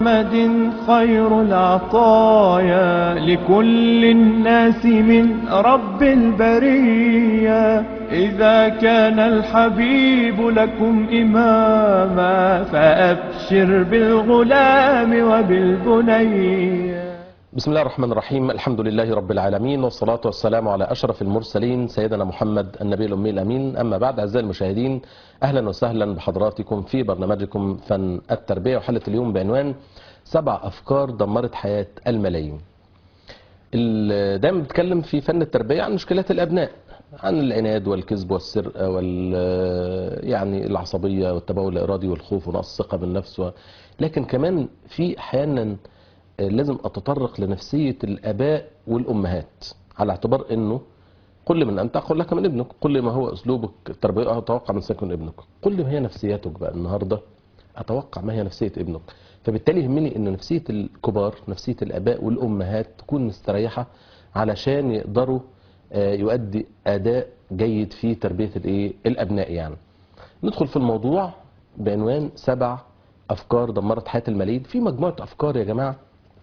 محمد خير العطايا لكل الناس من رب البرية. إذا كان الحبيب لكم إماما فأبشر بالغلام وبالبنية. بسم الله الرحمن الرحيم. الحمد لله رب العالمين، والصلاة والسلام على أشرف المرسلين سيدنا محمد النبي الأمي الأمين. أما بعد، أعزائي المشاهدين، أهلا وسهلا بحضراتكم في برنامجكم فن التربية، وحلقة اليوم بعنوان 7 أفكار دمرت حياة الملايين. دايما بتكلم في فن التربية عن مشكلات الأبناء، عن العناد والكذب والسرقة يعني العصبية والتبول الإرادي والخوف ونقص الثقة بالنفس لكن كمان في أحيانا لازم أتطرق لنفسية الآباء والأمهات، على اعتبار أنه قل من أنت أقول لك من ابنك، قل ما هو أسلوبك التربية أتوقع من سيكون ابنك، قل ما هي نفسياتك بقى النهاردة أتوقع ما هي نفسية ابنك. فبالتالي يهمني أن نفسية الكبار، نفسية الآباء والأمهات تكون مستريحة علشان يقدروا يؤدي أداء جيد في تربية الأبناء. يعني ندخل في الموضوع بعنوان 7 أفكار دمرت حياة الملايين. في مجموعة أفكار يا جماعة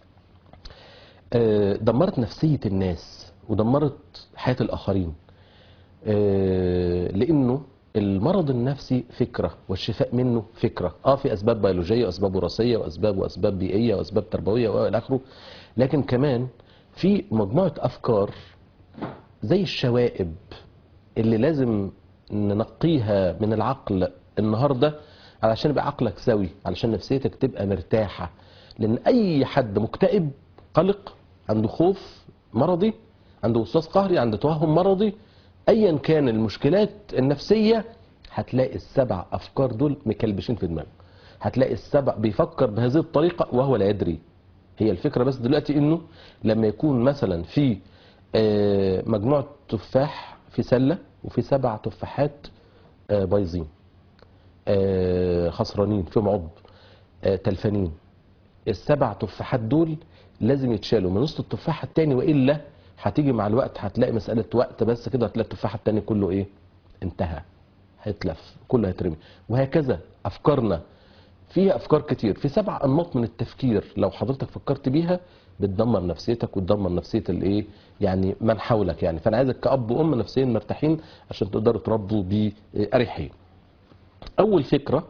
دمرت نفسية الناس ودمرت حياة الآخرين، لأنه المرض النفسي فكرة والشفاء منه فكرة. في أسباب بيولوجية وأسباب وراثية وأسباب بيئية وأسباب تربوية وإلى آخره، لكن كمان في مجموعة أفكار زي الشوائب اللي لازم ننقيها من العقل النهاردة علشان يبقى عقلك سوي، علشان نفسيتك تبقى مرتاحة. لأن أي حد مكتئب قلق، عنده خوف مرضي، عنده وسواس قهري، عنده توهم مرضي، ايا كان المشكلات النفسية، هتلاقي ال7 أفكار دول مكلبشين في دماغه. هتلاقي ال7 بيفكر بهذه الطريقة وهو لا يدري. هي الفكرة بس دلوقتي انه لما يكون مثلا في مجموعة تفاح في سلة وفي 7 تفاحات بايظين، خسرانين، فيهم عض، تلفانين، ال7 تفاحات دول لازم يتشالوا من وسط التفاح التاني، وإلا هتيجي مع الوقت هتلاقي مسألة وقت بس كده هتلاقي التفاح التاني كله انتهى، هيتلف، كله هيترمي. وهكذا أفكارنا فيها أفكار كتير، في 7 أنماط من التفكير لو حضرتك فكرت بيها بتدمر نفسيتك وتدمر نفسية يعني من حولك. يعني فأنا عايزك كأب وأم نفسيا مرتاحين عشان تقدروا تربوا بأريحية. أول فكرة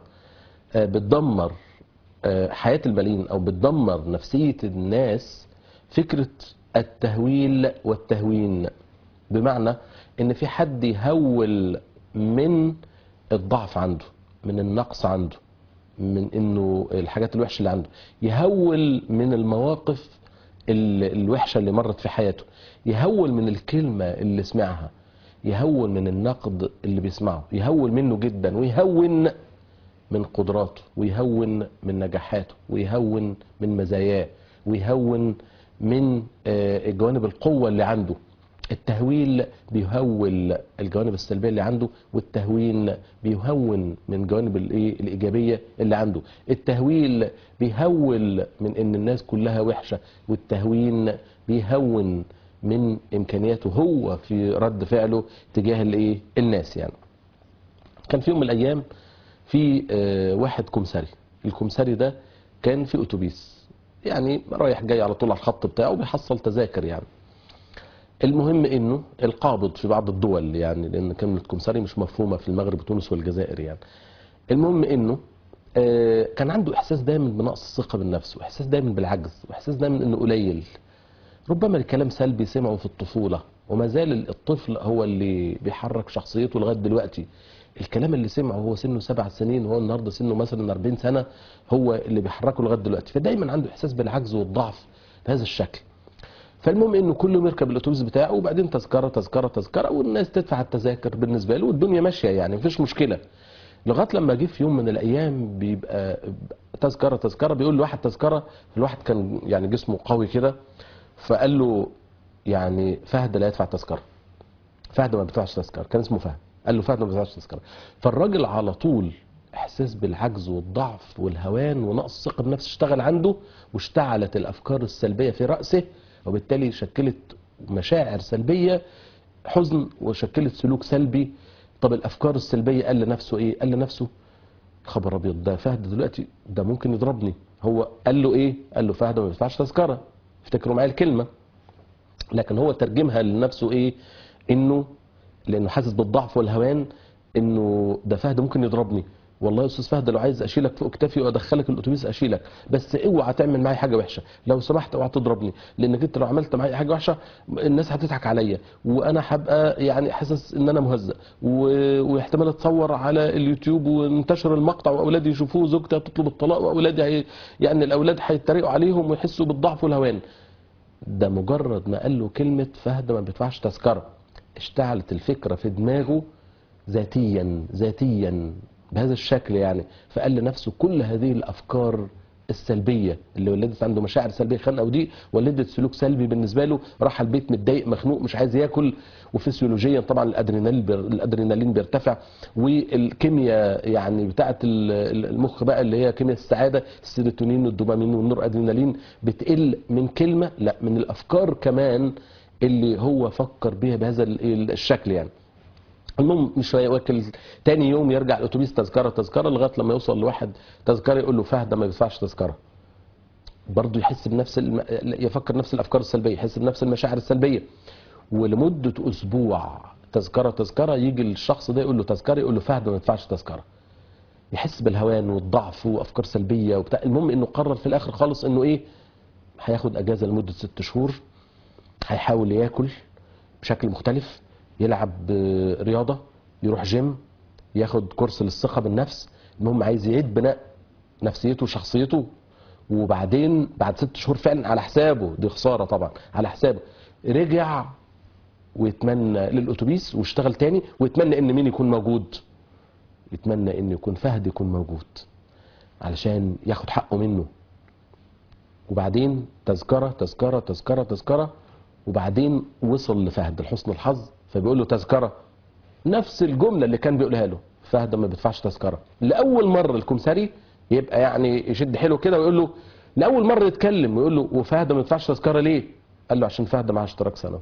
بتدمر حياة الملايين أو بتدمر نفسية الناس فكرة التهويل والتهوين. بمعنى إن في حد يهول من الضعف عنده، من النقص عنده، من إنه الحاجات الوحشة اللي عنده، يهول من المواقف الوحشة اللي مرت في حياته، يهول من الكلمة اللي سمعها، يهول من النقد اللي بيسمعه، يهول منه جدا، ويهون من قدراته، ويهون من نجاحاته، ويهون من مزاياه، ويهون من جوانب القوة اللي عنده. التهويل بيهول الجوانب السلبية اللي عنده، والتهوين بيهون من جوانب الإيجابية اللي عنده. التهويل بيهول من إن الناس كلها وحشة، والتهوين بيهون من إمكانياته هو في رد فعله تجاه الناس. يعني كان في يوم من الأيام في واحد كمساري. الكمساري ده كان في أتوبيس، يعني رايح جاي على طول على الخط بتاعه بيحصل تذاكر. يعني المهم انه القابض في بعض الدول، يعني لان كلمة كمساري مش مفهومة في المغرب وتونس والجزائر. يعني المهم انه كان عنده احساس دايما بنقص الثقة بالنفس، واحساس دايما بالعجز، واحساس دايما انه قليل. ربما الكلام سلبي سمعه في الطفولة، وما زال الطفل هو اللي بيحرك شخصيته لغاية دلوقتي. الكلام اللي سمعه هو سنه 7 سنين وهو النهارده سنه مثلا 40 سنة هو اللي بيحركه لغاية دلوقتي. فدايما عنده احساس بالعجز والضعف بهذا الشكل. فالمهم انه كل يوم يركب الاتوبيس بتاعه، وبعدين تذكرة تذكرة تذكرة، والناس تدفع التذاكر بالنسبة له، والدنيا ماشية يعني مفيش مشكلة. لغاية لما جه في يوم من الايام بيبقى تذكرة تذكرة، بيقول لواحد تذكرة. الواحد كان يعني جسمه قوي كده، فقال له يعني فهد لا يدفع تذكرة، فهد ما بيدفعش تذكرة، كان اسمه فهد. قال له فهد ما بيدفعش تذكرة. فالراجل على طول احساس بالعجز والضعف والهوان ونقص الثقة بالنفس اشتغل عنده، واشتعلت الافكار السلبية في رأسه، وبالتالي شكلت مشاعر سلبية، حزن، وشكلت سلوك سلبي. طب الافكار السلبية قال لنفسه قال لنفسه خبر ابيض، ده فهد دلوقتي ده ممكن يضربني. هو قال له ايه؟ قال له فهد ما بيدفعش تذكره. افتكروا معايا الكلمه. لكن هو ترجمها لنفسه ايه؟ انه لانه حاسس بالضعف والهوان، انه ده فهد ممكن يضربني. والله يا استاذ فهد لو عايز اشيلك فوق كتافي وادخلك الاتوبيس اشيلك، بس اوعى تعمل معايا حاجه وحشه، لو سمحت اوعى تضربني، لانك انت لو عملت معايا حاجه وحشه الناس هتضحك عليا، وانا هبقى يعني حاسس ان انا مهزأ، واحتمال اتصور على اليوتيوب وانتشر المقطع واولادي يشوفوه، زوجتي هتطلب الطلاق، واولادي يعني الاولاد هيتريقوا عليهم ويحسوا بالضعف والهوان. ده مجرد ما قال له كلمه فهد ما بيدفعش تذكره، اشتعلت الفكره في دماغه ذاتيا بهذا الشكل يعني. فقال لنفسه كل هذه الافكار السلبيه اللي ولدت عنده مشاعر سلبيه خانقه، ودي ولدت سلوك سلبي بالنسبه له. راح البيت متضايق مخنوق مش عايز ياكل، وفسيولوجيا طبعا الادرينالين بيرتفع، والكيمياء يعني بتاعه المخ بقى اللي هي كيمياء السعاده، السيروتونين والدوبامين والنور ادرينالين بتقل من كلمه، لا من الافكار كمان اللي هو فكر بيها بهذا الشكل يعني. المهم مش هياكل. تاني يوم يرجع الاتوبيس تذكره لغايه لما يوصل لواحد تذكره يقول له فهد ما بيدفعش تذكره. برضه يحس بنفس يفكر نفس الافكار السلبيه، يحس بنفس المشاعر السلبيه. ولمده اسبوع تذكره يجي الشخص ده يقول له تذكره، يقول له فهد ما بيدفعش تذكره. يحس بالهوان والضعف وافكار سلبيه وبتاع. المهم انه قرر في الاخر خالص انه ايه؟ هياخد اجازه لمده 6 شهور، هيحاول ياكل بشكل مختلف، يلعب رياضه، يروح جيم، ياخد كورس للثقه بالنفس. المهم عايز يعيد بناء نفسيته وشخصيته. وبعدين بعد 6 شهور فعلا على حسابه، دي خساره طبعا، على حسابه رجع ويتمنى للاتوبيس واشتغل تاني، ويتمنى ان مين يكون موجود؟ يتمنى ان يكون فهد يكون موجود علشان ياخد حقه منه. وبعدين تذكره، وبعدين وصل لفهد لحسن الحظ، فبيقول له تذكره نفس الجمله اللي كان بيقولها له، فهد ما بيدفعش تذكره. لاول مره الكمثري يبقى يعني يشد حلو كده ويقول له، لاول مره يتكلم ويقول له وفهد ما بيدفعش تذكره ليه؟ قال له عشان فهد معاه اشتراك سنوي.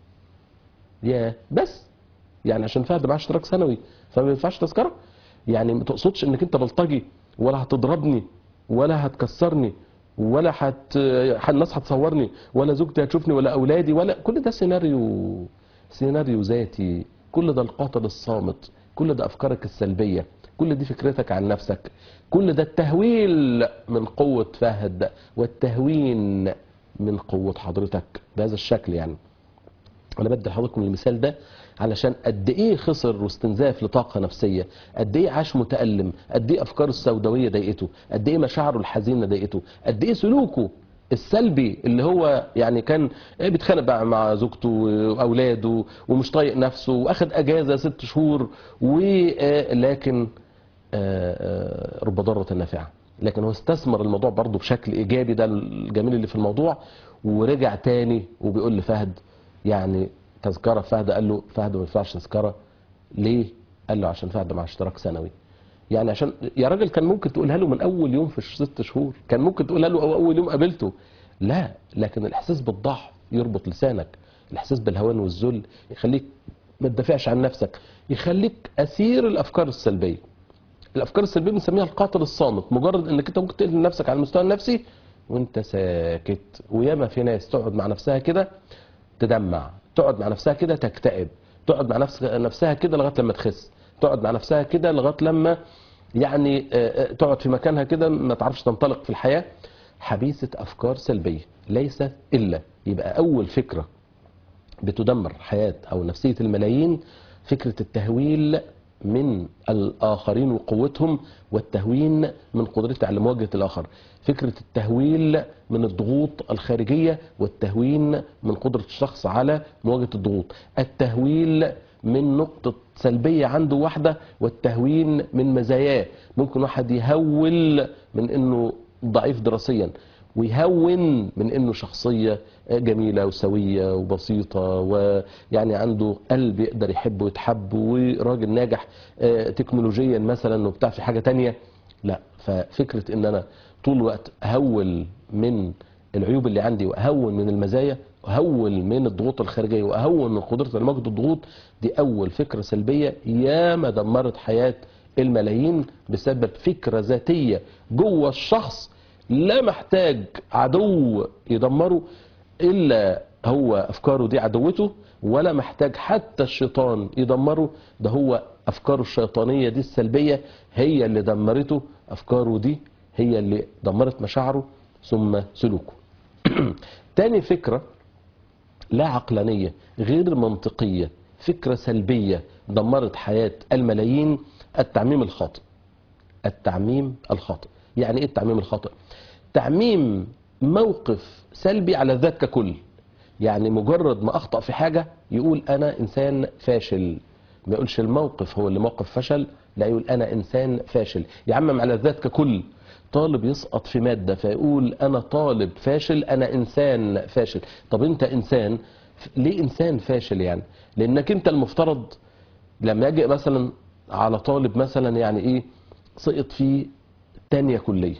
يا بس يعني عشان فهد معاه اشتراك سنوي فما بيدفعش تذكره؟ يعني ما تقصدش انك انت بلطجي ولا هتضربني ولا هتكسرني ولا الناس هتصورني ولا زوجتي هتشوفني ولا اولادي ولا كل ده سيناريو ذاتي، كل ده القاتل الصامت، كل ده افكارك السلبيه، كل دي فكرتك عن نفسك، كل ده التهويل من قوه فهد والتهوين من قوه حضرتك بهذا الشكل يعني. انا بدي لحضراتكم المثال ده علشان قد ايه خسر واستنزاف لطاقه نفسيه، قد ايه عاش متالم، قد ايه افكاره السوداويه ضايقته، قد ايه مشاعره الحزينه ضايقته، قد ايه سلوكه السلبي اللي هو يعني كان بيتخانق بقى مع زوجته واولاده ومش طايق نفسه واخد اجازه 6 شهور، ولكن رب ضاره نافعه. لكن هو استثمر الموضوع برضه بشكل ايجابي، ده الجميل اللي في الموضوع. ورجع تاني وبيقول لفهد يعني تذكره. فهد قال له فهد ما يدفعش تذكره ليه؟ قال له عشان فهد مع اشتراك سنوي. يعني عشان يا راجل كان ممكن تقولها له من اول يوم في 6 شهور، كان ممكن تقولها له اول يوم قابلته. لا، لكن الاحساس بالضعف يربط لسانك، الاحساس بالهوان والذل يخليك ما تدافعش عن نفسك، يخليك اسير الافكار السلبيه. الافكار السلبيه بنسميها القاتل الصامت. مجرد انك انت ممكن تقتل نفسك على المستوى النفسي وانت ساكت. وياما في ناس تقعد مع نفسها كده تدمع، تقعد مع نفسها كده تكتئب، تقعد مع نفسها كده لغايه لما تخس، تقعد مع نفسها كده لغايه لما يعني تقعد في مكانها كده ما تعرفش تنطلق في الحياه. حبيسه افكار سلبيه ليست الا. يبقى اول فكره بتدمر حياه او نفسيه الملايين فكره التهويل من الآخرين وقوتهم، والتهوين من قدرته على مواجهة الآخر. فكرة التهويل من الضغوط الخارجية، والتهوين من قدرة الشخص على مواجهة الضغوط. التهويل من نقطة سلبية عنده واحدة، والتهوين من مزاياه. ممكن واحد يهول من انه ضعيف دراسيا، ويهون من انه شخصية جميلة وسوية وبسيطة، ويعني عنده قلب يقدر يحب ويتحب، وراجل ناجح تكنولوجيا مثلا وبتاع في حاجة تانية. لا، ففكرة ان انا طول الوقت اهول من العيوب اللي عندي، واهون من المزايا، واهول من الضغوط الخارجية، واهون من قدرتي على مواجهة الضغوط، دي اول فكرة سلبية ياما دمرت حياة الملايين بسبب فكرة ذاتية جوه الشخص، لا محتاج عدو يدمره إلا هو أفكاره دي عدوته، ولا محتاج حتى الشيطان يدمره، ده هو أفكاره الشيطانية دي السلبية هي اللي دمرته، أفكاره دي هي اللي دمرت مشاعره ثم سلوكه. تاني فكرة لا عقلانية غير منطقية، فكرة سلبية دمرت حياة الملايين، التعميم الخاطئ. التعميم الخاطئ يعني ايه التعميم الخاطئ؟ تعميم موقف سلبي على الذات ككل. يعني مجرد ما اخطأ في حاجة يقول انا انسان فاشل، ما يقولش الموقف هو اللي موقف فشل، لا يقول انا انسان فاشل، يعمم على الذات ككل. طالب يسقط في مادة فيقول انا طالب فاشل، انا انسان فاشل. طب انت انسان ليه انسان فاشل؟ يعني لانك انت المفترض لما يجي مثلا على طالب مثلا يعني ايه سقط في تانية كلية،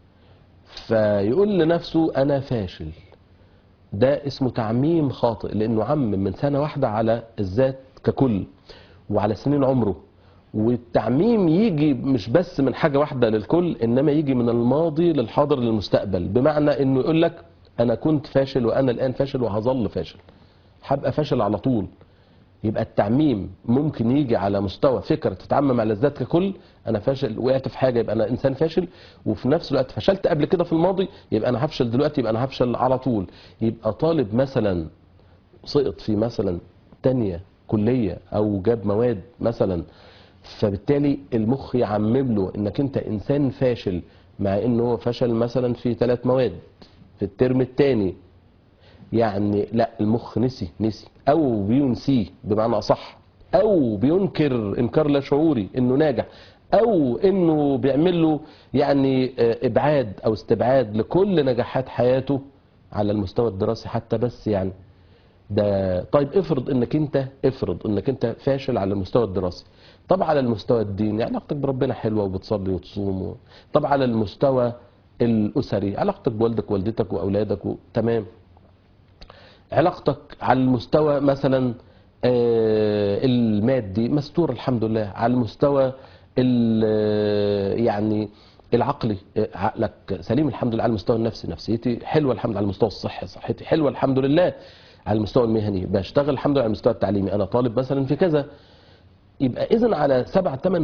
فيقول لنفسه انا فاشل، ده اسمه تعميم خاطئ، لانه عمم من سنة واحدة على الذات ككل وعلى سنين عمره. والتعميم يجي مش بس من حاجة واحدة للكل، انما يجي من الماضي للحاضر للمستقبل، بمعنى انه يقول لك انا كنت فاشل وانا الان فاشل وهظل فاشل، هبقى فاشل على طول. يبقى التعميم ممكن يجي على مستوى فكرة تتعمم على الذات ككل، انا فاشل، وقعت في حاجة يبقى انا انسان فاشل، وفي نفس الوقت فشلت قبل كده في الماضي يبقى انا هفشل دلوقتي، يبقى انا هفشل على طول. يبقى طالب مثلا سقط في مثلا تانية كلية او جاب مواد مثلا، فبالتالي المخ يعمم له انك انت انسان فاشل، مع انه هو فشل مثلا في 3 مواد في الترم الثاني. يعني لا، المخ نسي او بينسيه بمعنى اصح، او بينكر انكار لا شعوري انه ناجح، او انه بيعمل له يعني ابعاد او استبعاد لكل نجاحات حياته على المستوى الدراسي حتى. بس يعني ده طيب افرض انك انت فاشل على المستوى الدراسي، طب على المستوى الديني علاقتك بربنا حلوه وبتصلي وتصوم، طب على المستوى الاسري علاقتك بوالدك ووالدتك واولادك تمام، علاقتك على المستوى مثلا المادي مستور الحمد لله، على المستوى يعني العقلي عقلك سليم الحمد لله، على المستوى النفسي نفسيتي حلوه الحمد لله، على المستوى الصحي صحتي حلوه الحمد لله، على المستوى المهني بشتغل الحمد لله، على المستوى التعليمي انا طالب مثلا في كذا. يبقى اذا على 7 8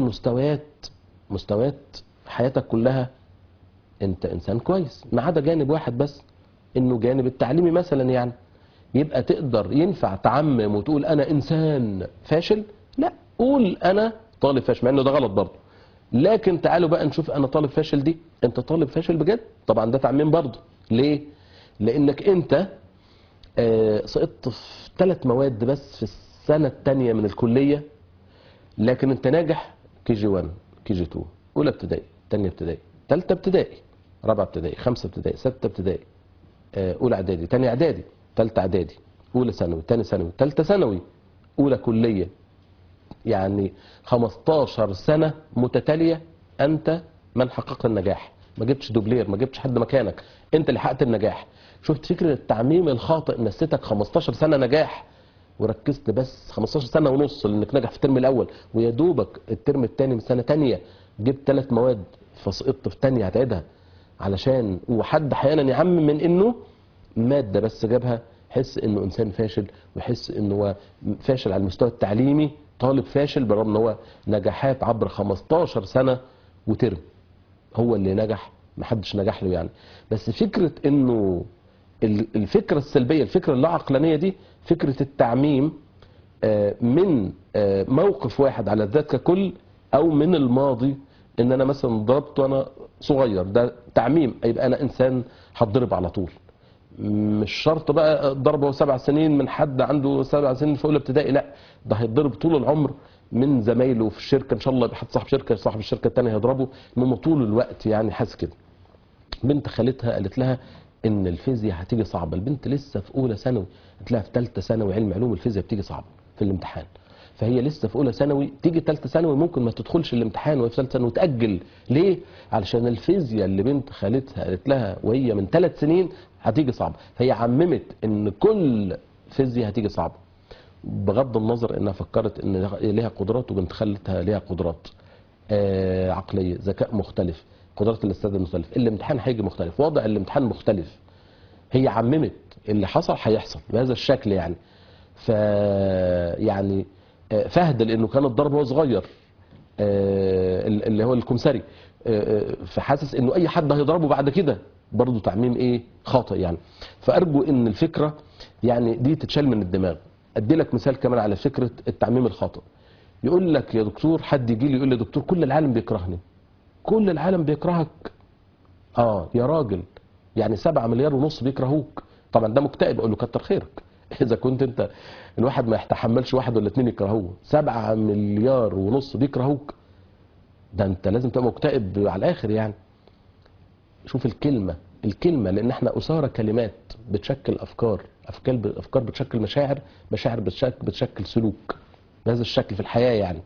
مستويات حياتك كلها انت انسان كويس، ما عدا جانب واحد بس، انه جانب التعليمي مثلا. يعني يبقى تقدر ينفع تعمم وتقول انا انسان فاشل؟ لا، قول انا طالب فاشل، مع انه ده غلط برضه. لكن تعالوا بقى نشوف انا طالب فاشل دي، انت طالب فاشل بجد؟ طبعا ده تعميم برضه. ليه؟ لانك انت سقطت في 3 مواد بس في السنة الثانية من الكلية، لكن انت ناجح كي جي 1 كي جي 2 اولى ابتدائي ثانيه ابتدائي ثالثه ابتدائي رابعه ابتدائي 5 ابتدائي 6 ابتدائي اولى اعدادي ثانيه اعدادي ثالثه اعدادي اولى ثانوي ثانيه ثانوي ثالثه ثانوي اولى كليه. يعني 15 سنه متتاليه انت من حقق النجاح، ما جبتش دوبلير، ما جبتش حد مكانك، انت اللي حققت النجاح. شفت فكره التعميم الخاطئ نسيتك 15 سنه نجاح، وركزت بس 15 سنه ونص لانك نجح في الترم الاول، ويا دوبك الترم الثاني من سنه ثانيه جبت 3 مواد فسقطت في ثانيه هتعيدها، علشان وحد احيانا يعمم من انه ماده بس جابها يحس انه انسان فاشل، ويحس انه هو فاشل على المستوى التعليمي، طالب فاشل، برغم ان هو نجاحات عبر 15 سنه وترم هو اللي نجح، محدش نجح له يعني. بس فكره انه الفكره السلبيه، الفكره اللا عقلانيه دي، فكره التعميم من موقف واحد على الذات ككل، او من الماضي ان انا مثلا ضربت وانا صغير، ده تعميم، يبقى انا انسان هتضرب على طول. مش شرط بقى ضربه 7 سنين من حد عنده 7 سنين في اولى ابتدائي، لا، ده هيتضرب طول العمر من زمايله في الشركه، ان شاء الله يبقى حد صاحب شركه، صاحب الشركه الثانيه هيضربه، المهم طول الوقت يعني حاسس كده. بنت خالتها قالت لها ان الفيزياء هتيجي صعبه، البنت لسه في اولى ثانوي، قالت لها في ثالثه ثانوي علم علوم الفيزياء بتيجي صعبه في الامتحان، فهي لسه في اولى ثانوي تيجي ثالثه ثانوي ممكن ما تدخلش الامتحان وهي في ثالثه ثانوي وتاجل. ليه؟ علشان الفيزياء اللي بنت خالتها قالت لها وهي من 3 سنين هتيجي صعبه، فهي عممت ان كل فيزياء هتيجي صعبه، بغض النظر انها فكرت ان ليها قدرات وبنت خالتها ليها قدرات. عقليه، ذكاء مختلف، قدرات الاستيعاب مختلف، الامتحان هيجي مختلف، وضع الامتحان مختلف. هي عممت اللي حصل هيحصل بهذا الشكل يعني. ف يعني فهد لانه كان الضرب وهو صغير، اللي هو الكمثري، فحاسس انه اي حد هيضربه بعد كده، برضه تعميم ايه خاطئ يعني. فارجو ان الفكره يعني دي تتشال من الدماغ. ادي لك مثال كمان على فكره التعميم الخاطئ. يقول لك يا دكتور، حد يجي لي يقول لي يا دكتور كل العالم بيكرهني. كل العالم بيكرهك؟ يا راجل، يعني 7 مليار ونص بيكرهوك. طبعا ده مكتئب. اقول له كتر خيرك اذا كنت انت الواحد ما يتحملش واحد ولا اتنين يكرهوه، 7 مليار ونص بيكرهوك، ده انت لازم تبقى مكتئب على الاخر يعني. شوف الكلمه، لان احنا اساره كلمات بتشكل افكار، افكار بتشكل مشاعر، مشاعر بتشكل سلوك بهذا الشكل في الحياه يعني.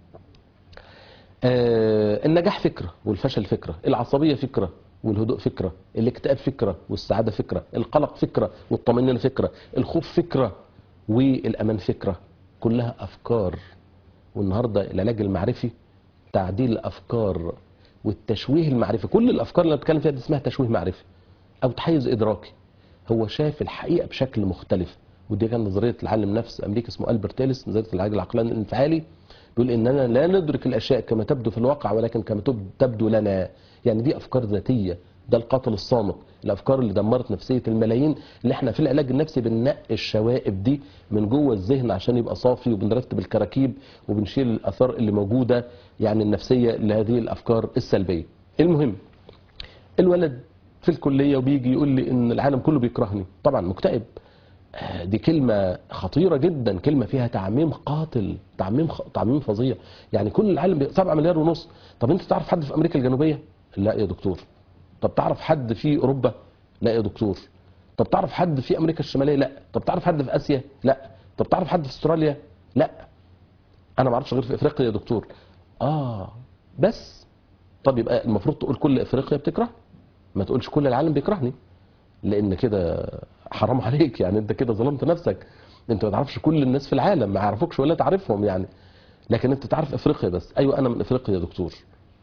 النجاح فكره والفشل فكره، العصبيه فكره والهدوء فكره، الاكتئاب فكره والسعاده فكره، القلق فكره والطمانينه فكره، الخوف فكره والامان فكره، كلها افكار. والنهارده العلاج المعرفي تعديل الافكار والتشويه المعرفي. كل الافكار اللي انا بتكلم فيها دي اسمها تشويه معرفي او تحيز ادراكي. هو شايف الحقيقه بشكل مختلف. ودي كان نظريه العالم نفس امريكي اسمه البرت إيليس، نظريه العلاج العقلاني الانفعالي. بيقول اننا لا ندرك الاشياء كما تبدو في الواقع ولكن كما تبدو لنا. يعني دي افكار ذاتيه، ده القاتل الصامت، الافكار اللي دمرت نفسيه الملايين، اللي احنا في العلاج النفسي بننقي الشوائب دي من جوه الذهن عشان يبقى صافي، وبنرتب الكراكيب وبنشيل الاثار اللي موجوده يعني النفسيه لهذه الافكار السلبيه. المهم، الولد في الكليه وبيجي يقول لي ان العالم كله بيكرهني، طبعا مكتئب. دي كلمة خطيرة جدا، كلمة فيها تعميم قاتل، تعميم فظيع. يعني كل العالم 7 مليار ونص. طب انت تعرف حد في امريكا الجنوبية؟ لا يا دكتور. طب تعرف حد في اوروبا؟ لا يا دكتور. طب تعرف حد في امريكا الشمالية؟ لا. طب تعرف حد في اسيا؟ لا. طب تعرف حد في استراليا؟ لا. انا ما اعرفش غير في افريقيا يا دكتور. بس. طب يبقى المفروض تقول كل افريقيا بتكره، ما تقولش كل العالم بيكرهني، لان كده حرام عليك يعني. انت كده ظلمت نفسك. انت ما تعرفش كل الناس في العالم، ما يعرفوكش ولا تعرفهم يعني، لكن انت تعرف افريقيا بس. ايوه انا من افريقيا يا دكتور.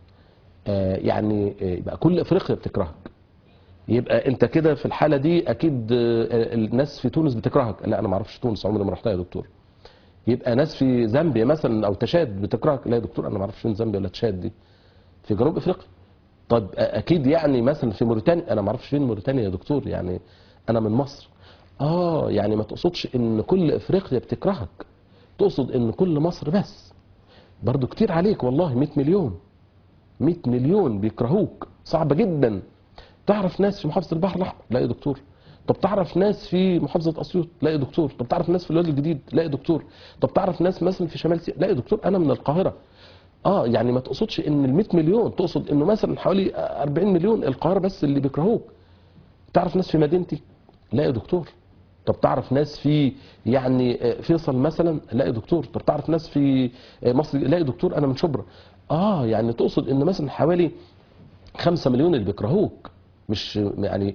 يعني يبقى كل افريقيا بتكرهك. يبقى انت كده في الحاله دي اكيد الناس في تونس بتكرهك. لا انا ما اعرفش تونس، عمري ما رحتها يا دكتور. يبقى ناس في زامبيا مثلا او تشاد بتكرهك. لا يا دكتور انا ما اعرفش فين زامبيا ولا تشاد دي، في جنوب افريقيا. طب اكيد يعني مثلا في موريتانيا. انا ما اعرفش فين موريتانيا يا دكتور، يعني انا من مصر. يعني ما تقصدش ان كل افريقيا بتكرهك، تقصد ان كل مصر بس. برضو كتير عليك والله، 100 مليون 100 مليون بيكرهوك، صعبة جدا. تعرف ناس في محافظة البحر الأحمر؟ لا يا دكتور. طب تعرف ناس في محافظة أسيوط؟ لا يا دكتور. طب تعرف ناس في الوادي الجديد؟ لا يا دكتور. طب تعرف ناس مثلا في شمال سيناء؟ لا يا دكتور أنا من القاهرة. يعني ما تقصدش ان ال 100 مليون، تقصد انه مثلا حوالي 40 مليون القاهرة بس اللي بيكرهوك. تعرف ناس في مدينتي؟ لا يا دكتور. طب تعرف ناس في يعني فيصل مثلا؟ لا يا دكتور. طب تعرف ناس في مصر؟ لا يا دكتور انا من شبرا. يعني تقصد ان مثلا حوالي 5 مليون اللي بيكرهوك، مش يعني.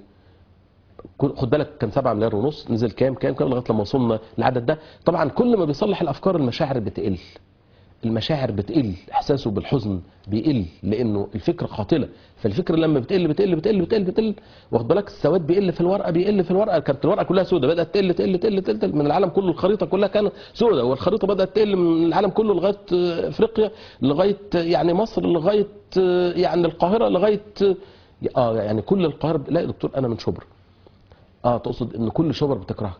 خد بالك كان 7 مليار ونص، نزل كام لغايه لما وصلنا للعدد ده. طبعا كل ما بيصلح الافكار المشاعر بتقل، المشاعر بتقل، احساسه بالحزن بيقل، لانه الفكره قاتله. فالفكره لما بتقل بتقل بتقل بتقل بتقل، واخد بالك السواد بيقل في الورقه، كانت الورقه كلها سوداء، بدات تقل تقل تقل تقل تقل من العالم كله. الخريطه كلها كانت سوداء، والخريطه بدات تقل من العالم كله لغايه افريقيا، لغايه يعني مصر، لغايه يعني القاهره، لغايه يعني كل القاهره. لا يا دكتور انا من شبرا. تقصد ان كل شبرا بتكرهك.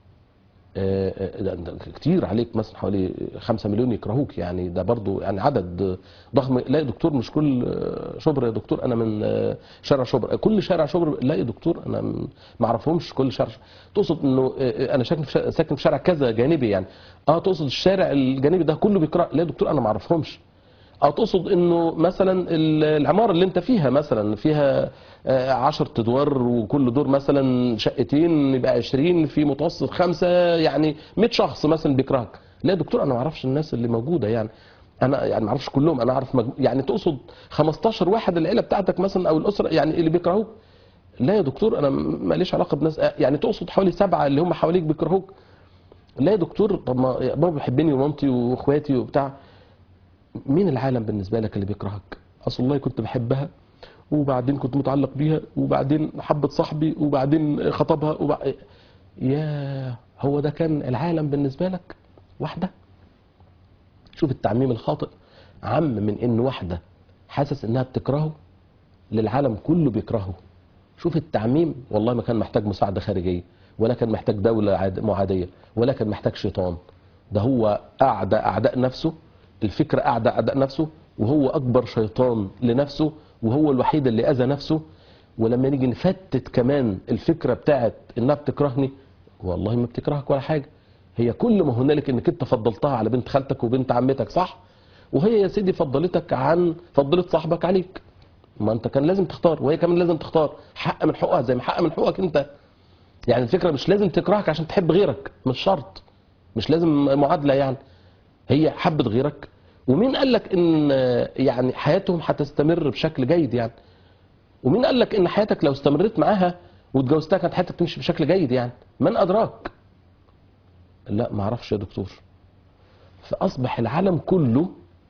ده كتير عليك، مثلا حوالي 5 مليون يكرهوك، يعني ده برضو يعني عدد ضخم. لا يا دكتور مش كل شبرا يا دكتور، انا من شارع شبرا. كل شارع شبرا؟ لا يا دكتور انا ما اعرفهمش كل شارع. تقصد انه انا ساكن في شارع كذا جانبي يعني. تقصد الشارع الجانبي ده كله بيكره؟ لا يا دكتور انا ما اعرفهمش. تقصد انه مثلا العماره اللي انت فيها مثلا فيها 10 ادوار، وكل دور مثلا شقتين، يبقى 20 في متوسط 5، يعني 100 شخص مثلا بيكرهك. لا يا دكتور انا ما اعرفش الناس اللي موجوده يعني. انا يعني ما اعرفش كلهم، انا اعرف يعني تقصد 15 واحد العيله بتاعتك مثلا او الاسره يعني اللي بيكرهوك. لا يا دكتور انا ماليش علاقه بناس، يعني تقصد حوالي 7 اللي هم حواليك بيكرهوك. لا يا دكتور. طب ما بابا بيحبني ومامتي واخواتي وبتاع. مين العالم بالنسبة لك اللي بيكرهك؟ أصل والله كنت بحبها وبعدين كنت متعلق بيها وبعدين حبت صاحبي وبعدين خطبها يا هو ده كان العالم بالنسبة لك؟ واحدة؟ شوف التعميم الخاطئ، عم من ان واحدة حاسس انها بتكرهه للعالم كله بيكرهه. شوف التعميم، والله ما كان محتاج مساعدة خارجية، ولا كان محتاج دولة معادية، ولا كان محتاج شيطان. ده هو أعداء نفسه، الفكرة أعداء نفسه، وهو أكبر شيطان لنفسه، وهو الوحيد اللي أذى نفسه. ولما نيجي نفتت كمان الفكرة بتاعت إنها بتكرهني، والله ما بتكرهك ولا حاجة. هي كل ما هنالك إنك أنت فضلتها على بنت خالتك وبنت عمتك، صح؟ وهي يا سيدي فضلت صاحبك عليك. ما أنت كان لازم تختار، وهي كمان لازم تختار، حق من حقوقها زي ما حق من حقوقك أنت. يعني الفكرة مش لازم تكرهك عشان تحب غيرك، مش شرط، مش لازم معادلة يعني. هي حبت غيرك، ومين قال لك ان يعني حياتهم هتستمر بشكل جيد يعني؟ ومين قال لك ان حياتك لو استمرت معاها واتجوزتها كانت حياتك تمشي بشكل جيد يعني؟ من ادراك؟ لا ما اعرفش يا دكتور. فاصبح العالم كله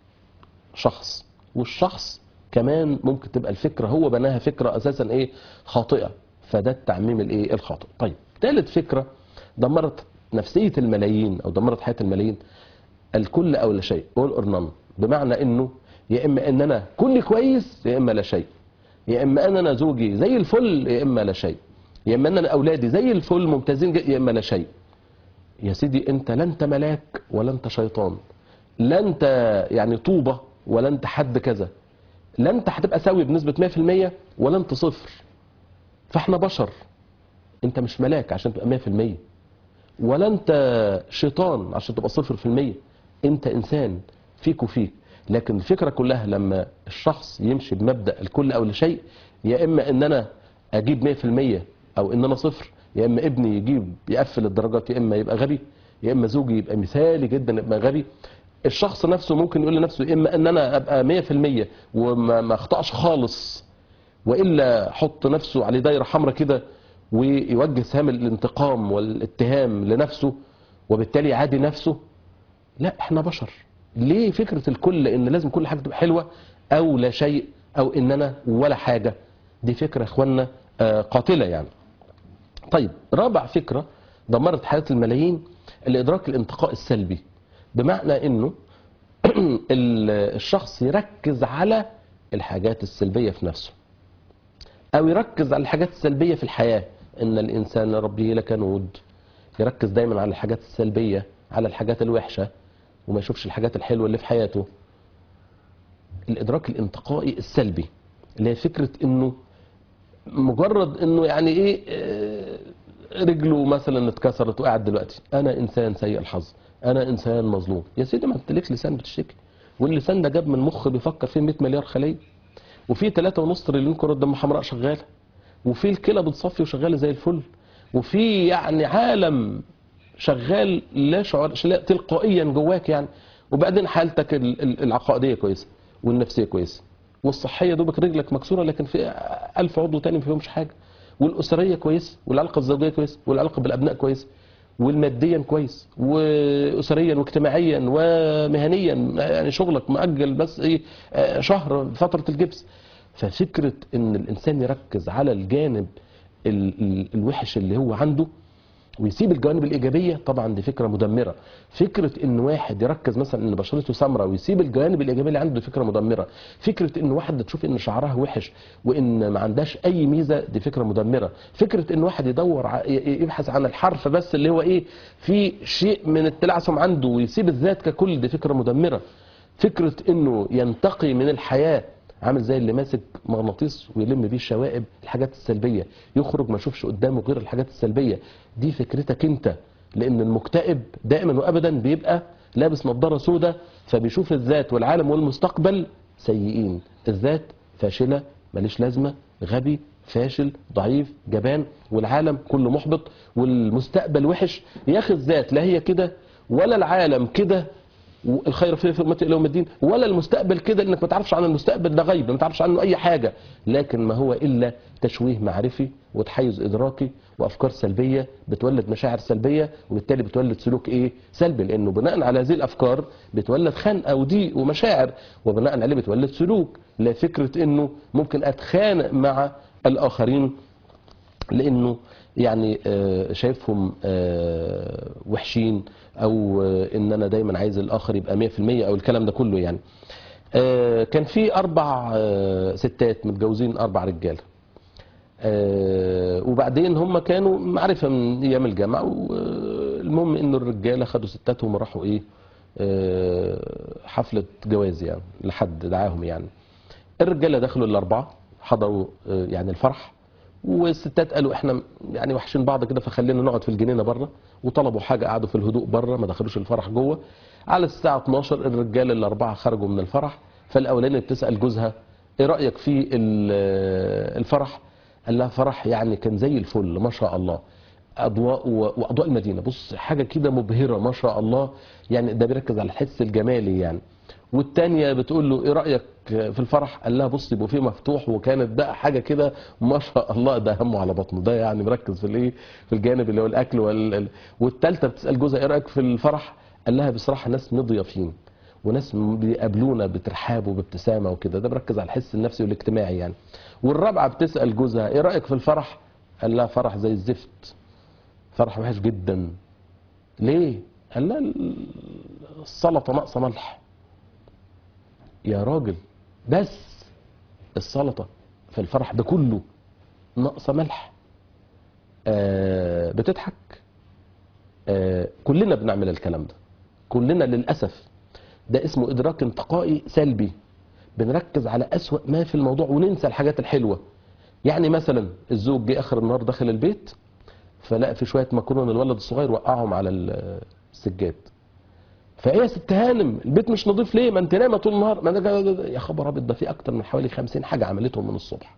شخص، والشخص كمان ممكن تبقى الفكرة هو بناها فكرة اساسا ايه؟ خاطئة. فده التعميم الايه؟ الخاطئ. طيب ثالث فكرة دمرت نفسية الملايين او دمرت حياة الملايين، الكل او لا شيء، all or none. بمعنى انه يا اما ان انا كل كويس يا اما لا شيء، يا اما ان انا زوجي زي الفل يا اما لا شيء، يا اما ان انا اولادي زي الفل ممتازين يا اما لا شيء. يا سيدي انت لا انت ملاك ولا انت شيطان، لا انت يعني طوبة ولا انت حد كذا، لا انت هتبقى سوي بنسبة 100% ولا انت صفر. فاحنا بشر، انت مش ملاك عشان تبقى 100%، ولا انت شيطان عشان تبقى 0%. انت انسان فيك وفيك. لكن الفكرة كلها لما الشخص يمشي بمبدأ الكل او لا شيء، يا اما ان انا اجيب 100% او ان انا صفر، يا اما ابني يقفل الدرجات، يا اما يبقى غبي، يا اما زوجي يبقى مثالي جدا يبقى غبي. الشخص نفسه ممكن يقول لنفسه يا اما ان انا ابقى 100% وما اخطأش خالص، والا حط نفسه على دايره حمراء كده ويوجه سهام الانتقام والاتهام لنفسه، وبالتالي يعادي نفسه. لا احنا بشر. ليه فكره الكل ان لازم كل حاجه تبقى حلوه او لا شيء او ان انا ولا حاجه؟ دي فكره يا اخوانا قاتله يعني. طيب رابع فكره دمرت حياه الملايين، الادراك الانتقاء السلبي. بمعنى انه الشخص يركز على الحاجات السلبيه في نفسه، او يركز على الحاجات السلبية في الحياة. ان الانسان لربه لكنود، يركز دايما على الحاجات السلبية، على الحاجات الوحشة، وما يشوفش الحاجات الحلوة اللي في حياته. الادراك الانتقائي السلبي اللي هي فكرة انه مجرد انه يعني ايه، رجله مثلا اتكسرت وقاعد دلوقتي، انا انسان سيء الحظ، انا انسان مظلوم. يا سيدي ما انت ليك لسان بتشتكي، واللسان ده جاب من مخ بيفكر فيه 100 مليار خلية، وفي 3.5 تريليون كرة دم حمراء شغالة، وفي الكلى بتصفي وشغالة زي الفل، وفي يعني عالم شغال لا شعور تلقائيا جواك يعني. وبعدين حالتك العقائدية كويسة، والنفسية كويسة، والصحية دوبك رجلك مكسورة لكن في 1000 عضو تاني ما فيهمش حاجة، والأسرية كويسة، والعلاقة الزوجية كويسة، والعلاقة بالأبناء كويسة، والماديا كويس، وأسريا واجتماعيا ومهنيا، يعني شغلك مؤجل بس ايه شهر فترة الجبس. ففكرة ان الانسان يركز على الجانب الوحش اللي هو عنده ويسيب الجوانب الايجابيه، طبعا دي فكره مدمره. فكره ان واحد يركز مثلا ان بشرته سمراء ويسيب الجوانب الايجابيه اللي عنده، دي فكره مدمره. فكره ان واحد تشوف ان شعرها وحش وان ما عندهاش اي ميزه، دي فكره مدمره. فكره ان واحد يبحث عن الحرف بس اللي هو ايه في شيء من التلعثم عنده ويسيب الذات ككل، دي فكره مدمره. فكره انه ينتقي من الحياه عامل زي اللي ماسك مغناطيس ويلم بيه الشوائب، الحاجات السلبيه، يخرج ما يشوفش قدامه غير الحاجات السلبيه. دي فكرتك انت. لان المكتئب دائما وابدا بيبقى لابس نظاره سوداء، فبيشوف الذات والعالم والمستقبل سيئين. الذات فاشله، ماليش لازمه، غبي، فاشل، ضعيف، جبان، والعالم كله محبط، والمستقبل وحش. يا اخي الذات لا هي كده ولا العالم كده، الخير في امتي الى يوم الدين، ولا المستقبل كده، انك ما تعرفش عن المستقبل، ده غيب ما تعرفش عنه اي حاجه. لكن ما هو الا تشويه معرفي وتحيز ادراكي وافكار سلبيه بتولد مشاعر سلبيه، وبالتالي بتولد سلوك ايه؟ سلبي، لانه بناء على هذه الافكار بتولد خنقه وضيق ومشاعر، وبناء عليه بتولد سلوك. لا فكره انه ممكن اتخانق مع الاخرين لانه يعني شايفهم وحشين، او ان انا دايما عايز الاخر يبقى 100% او الكلام ده كله يعني. كان في 4 ستات متجوزين 4 رجاله، وبعدين هم كانوا معرفه من ايام الجامعه، والمهم انه الرجاله خدوا ستاتهم وراحوا ايه حفله جواز يعني، لحد دعاهم يعني. الرجاله دخلوا ال4 حضروا يعني الفرح، والستات قالوا احنا يعني وحشين بعض كده فخلينا نقعد في الجنينه بره، وطلبوا حاجه قعدوا في الهدوء بره ما دخلوش الفرح جوه. على الساعه 12 الرجاله ال4 خرجوا من الفرح، فالاولانيه بتسال جوزها ايه رايك في الفرح؟ قال لها فرح يعني كان زي الفل ما شاء الله، اضواء واضواء المدينه، بص حاجه كده مبهره ما شاء الله، يعني ده بيركز على الحس الجمالي يعني. والتانية بتقول له ايه رأيك في الفرح؟ قال لها بصي بوفيه مفتوح وكانت بقى حاجة كده ما شاء الله، ده همه على بطنه، ده يعني مركز في الايه، في الجانب اللي هو الاكل والتالتة بتسأل جوزها ايه رأيك في الفرح؟ قال لها بصراحة ناس مضيافين وناس بيقابلونا بترحاب وبابتسامة وكده، ده مركز على الحس النفسي والاجتماعي يعني. والرابعة بتسأل جوزها ايه رأيك في الفرح؟ قال لها فرح زي الزفت، فرح وحش جدا. ليه؟ قال لها السلطة ناقصة ملح. يا راجل، بس السلطة في الفرح ده كله ناقصة ملح؟ بتضحك؟ كلنا بنعمل الكلام ده، كلنا للأسف. ده اسمه إدراك انتقائي سلبي، بنركز على أسوأ ما في الموضوع وننسى الحاجات الحلوة. يعني مثلا الزوج جه آخر النهار داخل البيت، فلقى في شوية مكرونة الولد الصغير وقعهم على السجاد. فايه يا ست هانم البيت مش نظيف ليه؟ ما انت نايمه طول النهار. ما ده يا خبر ابيض، ده في اكتر من حوالي 50 حاجه عملتهم من الصبح.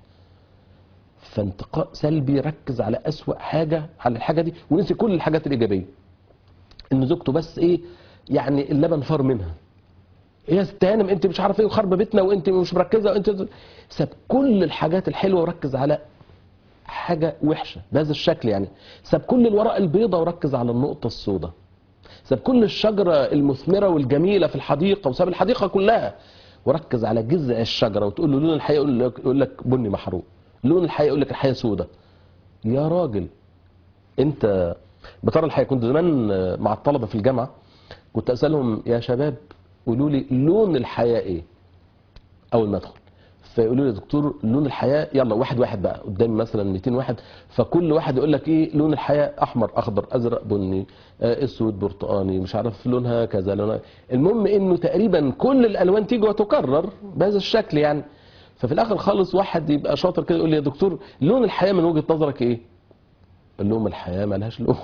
فانتقاء سلبي ركز على اسوأ حاجه، على الحاجه دي، ونسي كل الحاجات الايجابيه. ان زوجته بس ايه يعني اللبن فار منها. ايه يا ست هانم انت مش عارفه ايه وخرب بيتنا وانت مش مركزه، وانت ساب كل الحاجات الحلوه وركز على حاجه وحشه بهذا الشكل يعني. ساب كل الورق البيضاء وركز على النقطه السوداء. ساب كل الشجرة المثمرة والجميلة في الحديقة وساب الحديقة كلها وركز على جذع الشجرة، وتقول له لون الحياة يقول لك بني محروق، لون الحياة يقول لك الحياة سودة. يا راجل انت بترى الحياة. كنت زمان مع الطلبة في الجامعة كنت أسألهم يا شباب قولوا لي لون الحياة ايه أول ما أدخل، فيقولوا لي دكتور لون الحياة، يلا واحد واحد بقى قدامي مثلا 200 واحد، فكل واحد يقول لك ايه لون الحياة، احمر اخضر ازرق بني اسود برتقاني مش عارف لونها كذا لونها. المهم انه تقريبا كل الالوان تيجي وتكرر بهذا الشكل يعني. ففي الاخر خالص واحد يبقى شاطر كده يقول لي يا دكتور لون الحياة من وجهة نظرك ايه؟ اقول لهم الحياة مالهاش لون.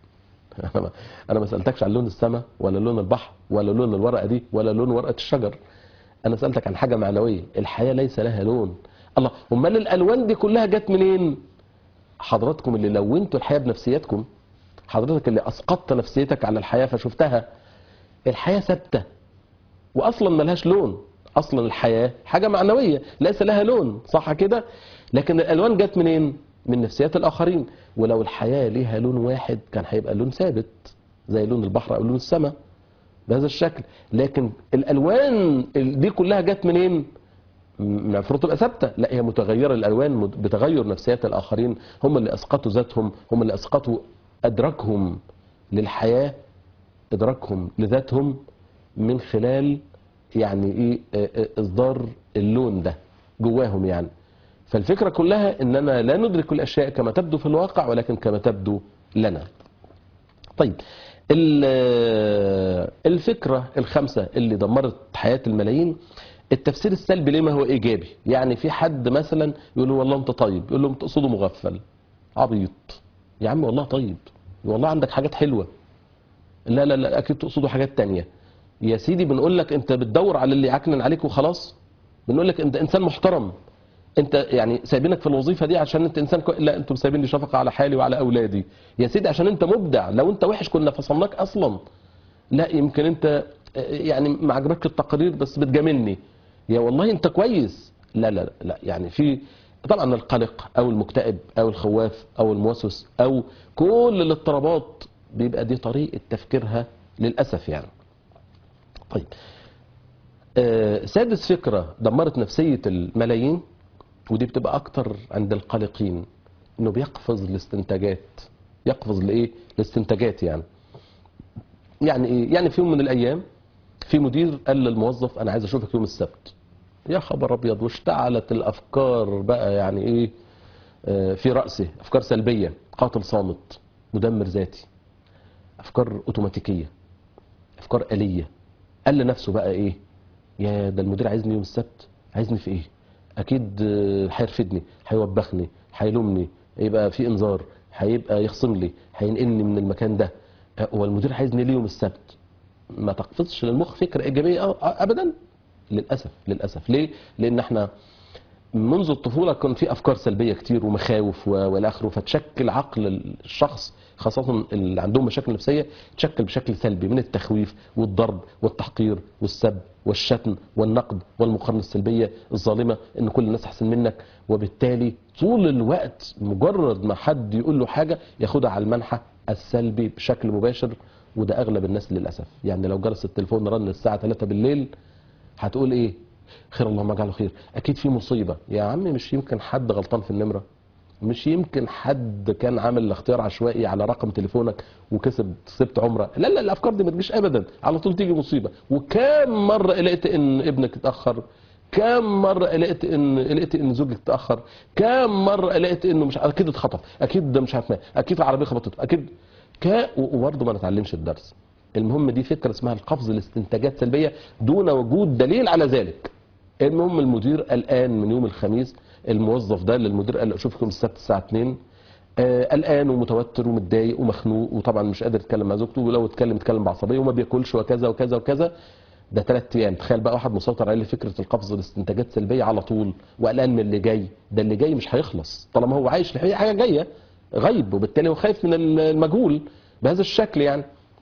انا ما سالتكش عن لون السماء ولا لون البحر ولا لون الورقة دي ولا لون ورقة الشجر، أنا سألتك عن حاجة معنوية. الحياة ليس لها لون. الله، أمال الألوان دي كلها جت منين؟ حضراتكم اللي لونتوا الحياة بنفسيتكم، حضرتك اللي أسقطت نفسيتك على الحياة فشفتها. الحياة ثابتة وأصلا ملهاش لون، أصلا الحياة حاجة معنوية ليس لها لون، صح كده؟ لكن الألوان جت منين؟ من نفسيات الآخرين. ولو الحياة ليها لون واحد كان هيبقى لون ثابت زي لون البحر أو لون السماء بهذا الشكل. لكن الالوان دي كلها جت منين؟ المفروض تبقى ثابته، لا هي متغيره. الالوان بتغير نفسيات الاخرين، هم اللي اسقطوا ذاتهم، هم اللي اسقطوا ادراكهم للحياه، ادراكهم لذاتهم من خلال يعني ايه اصدار اللون ده جواهم يعني. فالفكره كلها اننا لا ندرك الاشياء كما تبدو في الواقع ولكن كما تبدو لنا. طيب الفكرة الخامسة اللي دمرت حياة الملايين، التفسير السلبي ليه ما هو إيجابي. يعني في حد مثلا يقول له والله أنت طيب، يقول له تقصده مغفل عبيط. يا عم والله طيب، والله عندك حاجات حلوة. لا لا لا أكيد تقصده حاجات تانية. يا سيدي بنقول لك أنت بتدور على اللي يعكنن عليك وخلاص. بنقول لك أنت إنسان محترم، انت يعني سايبينك في الوظيفه دي عشان انت انسان لا انتم سايبيني شفقه على حالي وعلى اولادي. يا سيدي عشان انت مبدع، لو انت وحش كنا فصلناك اصلا. لا يمكن انت يعني ما عجبكش التقرير بس بتجاملني. يا والله انت كويس. لا لا لا يعني في طبعا القلق او المكتئب او الخواف او الموسوس او كل الاضطرابات بيبقى دي طريقة تفكيرها للأسف يعني. طيب سادس فكرة دمرت نفسية الملايين، ودي بتبقى اكتر عند القلقين، انه بيقفز الاستنتاجات. يقفز لايه؟ الاستنتاجات يعني. يعني ايه؟ يعني في يوم من الايام في مدير قال للموظف انا عايز اشوفك يوم السبت. يا خبر ابيض، واشتعلت الافكار بقى يعني ايه في رأسه، افكار سلبية، قاتل صامت، مدمر ذاتي، افكار اوتوماتيكية، افكار آلية. قال لنفسه بقى ايه؟ يا ده المدير عايزني يوم السبت، عايزني في ايه؟ اكيد هيرفدني، هيوبخني، هيلومني، يبقى في انذار، هيبقى يخصم لي، هينقلني من المكان ده. هو المدير عايزني ليه يوم السبت؟ ما تقفزش للمخ فكرة ايجابية ابدا. للاسف للاسف. ليه؟ لان احنا منذ الطفولة كان في أفكار سلبية كتير ومخاوف والى اخره، فتشكل عقل الشخص خاصة اللي عندهم مشاكل نفسية تشكل بشكل سلبي من التخويف والضرب والتحقير والسب والشتم والنقد والمقارنة السلبية الظالمة ان كل الناس احسن منك. وبالتالي طول الوقت مجرد ما حد يقول له حاجة ياخدها على المنحى السلبي بشكل مباشر. وده اغلب الناس للأسف. يعني لو جرس التليفون رن الساعة 3 بالليل هتقول ايه؟ خير اللهم اجعله خير، اكيد في مصيبه. يا عم مش يمكن حد غلطان في النمره؟ مش يمكن حد كان عامل اختيار عشوائي على رقم تليفونك كسبت عمره؟ لا لا، الافكار دي ما تجيش ابدا، على طول تيجي مصيبه. وكم مره قلقت ان ابنك اتاخر، كم مره قلقت ان زوجك اتاخر، كم مره قلقت انه مش اكيد اتخطف، اكيد ده مش عارف ما، اكيد العربيه خبطته، اكيد وبرضه ما نتعلمش الدرس. المهم دي فكره اسمها القفز الاستنتاجات سلبيه دون وجود دليل على ذلك. المهم المدير قلقان من يوم الخميس، الموظف ده اللي المدير قال له اشوفكم السبت الساعه 2، قلقان ومتوتر ومتضايق ومخنوق، وطبعا مش قادر يتكلم مع زوجته، ولو اتكلم بعصبيه وما بياكلش وكذا وكذا وكذا. ده 3 ايام. تخيل بقى واحد مسيطر عليه فكره القفز والاستنتاجات سلبيه على طول، وقلقان من اللي جاي. ده اللي جاي مش هيخلص طالما هو عايش لحقيقة حاجه جايه غيب، وبالتالي هو خايف من المجهول بهذا الشكل يعني.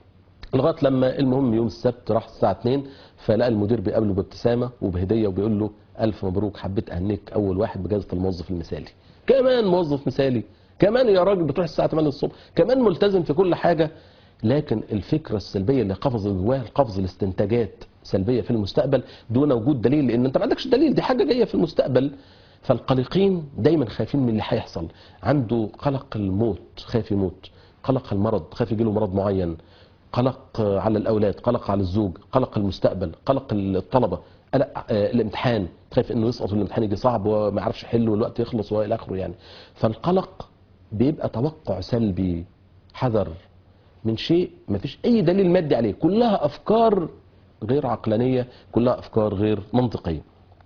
لغايه لما المهم يوم السبت راح الساعه 2، فلقى المدير بيقابله بابتسامه وبهديه وبيقول له الف مبروك، حبيت اهنيك اول واحد بجائزه الموظف المثالي. كمان موظف مثالي، كمان يا راجل بتروح الساعه 8 الصبح، كمان ملتزم في كل حاجه. لكن الفكره السلبيه اللي قفز جواه القفز الاستنتاجات سلبيه في المستقبل دون وجود دليل، لان انت ما عندكش دليل، دي حاجه جايه في المستقبل. فالقلقين دايما خايفين من اللي هيحصل. عنده قلق الموت، خايف يموت، قلق المرض، خايف يجيله مرض معين، قلق على الاولاد، قلق على الزوج، قلق المستقبل، قلق الطلبه، قلق الامتحان، خايف انه يسقط والامتحان يجي صعب وما يعرفش يحل والوقت يخلص والى اخره يعني. فالقلق بيبقى توقع سلبي، حذر من شيء ما فيش اي دليل مادي عليه، كلها افكار غير عقلانيه، كلها افكار غير منطقيه.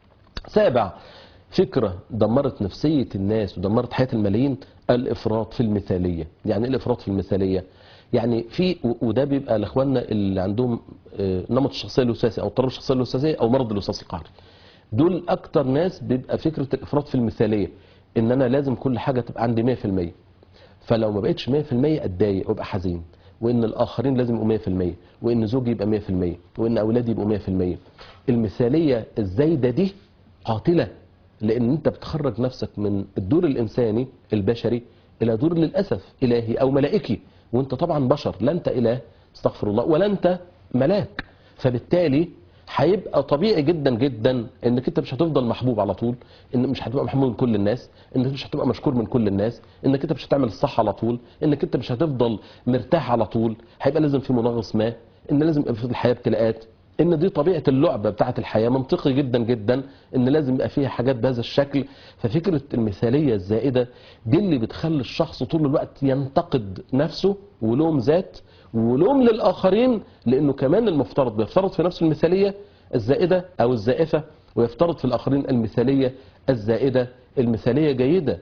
سابع فكره دمرت نفسيه الناس ودمرت حياه الملايين، الافراط في المثاليه. يعني ايه الافراط في المثاليه؟ يعني في وده بيبقى لاخواننا اللي عندهم نمط الشخصيه الوسواسي او اضطراب الشخصيه الوسواسيه او مرض الوسواس القهري. دول اكتر ناس بيبقى فكره الافراط في المثاليه، ان انا لازم كل حاجه تبقى عندي 100%. فلو ما بقتش 100% اتضايق وابقى حزين، وان الاخرين لازم يبقوا 100%، وان زوجي يبقى 100%، وان اولادي يبقوا 100%. المثاليه الزايده دي قاتله، لان انت بتخرج نفسك من الدور الانساني البشري الى دور للاسف الهي او ملائكي، وانت طبعا بشر، لا انت اله استغفر الله ولا انت ملاك. فبالتالي هيبقى طبيعي جدا جدا انك انت مش هتفضل محبوب على طول، ان مش هتبقى محبوب من كل الناس، انك مش هتبقى مشكور من كل الناس، انك انت مش هتعمل الصح على طول، انك انت مش هتفضل مرتاح على طول، هيبقى لازم في منغص ما، ان لازم يبقى في الحياه ابتلاءات، ان دي طبيعه اللعبه بتاعه الحياه. منطقي جدا جدا ان لازم يبقى فيها حاجات بهذا الشكل. ففكره المثاليه الزائده دي اللي بتخلي الشخص طول الوقت ينتقد نفسه ولوم ذات ولوم للاخرين، لانه كمان المفترض بيفترض في نفسه المثاليه الزائده او الزائفه، ويفترض في الاخرين المثاليه الزائده. المثاليه جيده،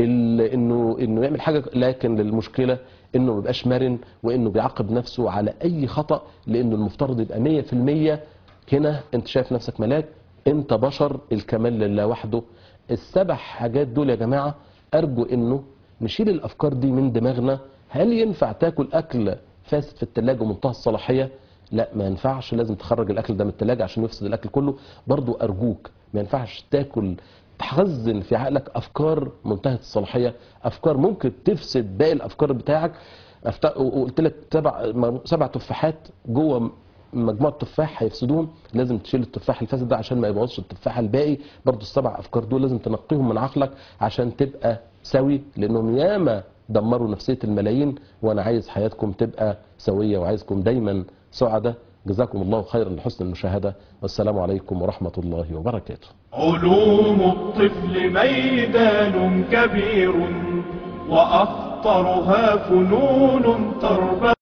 انه يعمل حاجه، لكن المشكله انه ما يبقاش مرن، وانه بيعاقب نفسه على اي خطا، لانه المفترض يبقى 100%. هنا انت شايف نفسك ملاك، انت بشر، الكمال لله وحده. ال7 حاجات دول يا جماعه ارجو انه نشيل الافكار دي من دماغنا. هل ينفع تاكل اكل فاسد في الثلاجه ومنتهى الصلاحيه؟ لا ما ينفعش، لازم تخرج الاكل ده من الثلاجه عشان يفسد الاكل كله. برضو ارجوك ما ينفعش تاكل تخزن في عقلك افكار منتهيه الصلاحيه، افكار ممكن تفسد باقي الافكار بتاعك. وقلت لك 7 تفاحات جوه مجموعه تفاح هيفسدوهم، لازم تشيل التفاح الفاسد ده عشان ما يبوظش التفاح الباقي. برضو ال7 افكار دول لازم تنقيهم من عقلك عشان تبقى سوي، لانهم ياما دمروا نفسيه الملايين. وانا عايز حياتكم تبقى سويه وعايزكم دايما سعداء. جزاكم الله خيرا لحسن المشاهده، والسلام عليكم ورحمه الله وبركاته. علوم الطفل ميدان كبير وأخطرها فنون تربوية.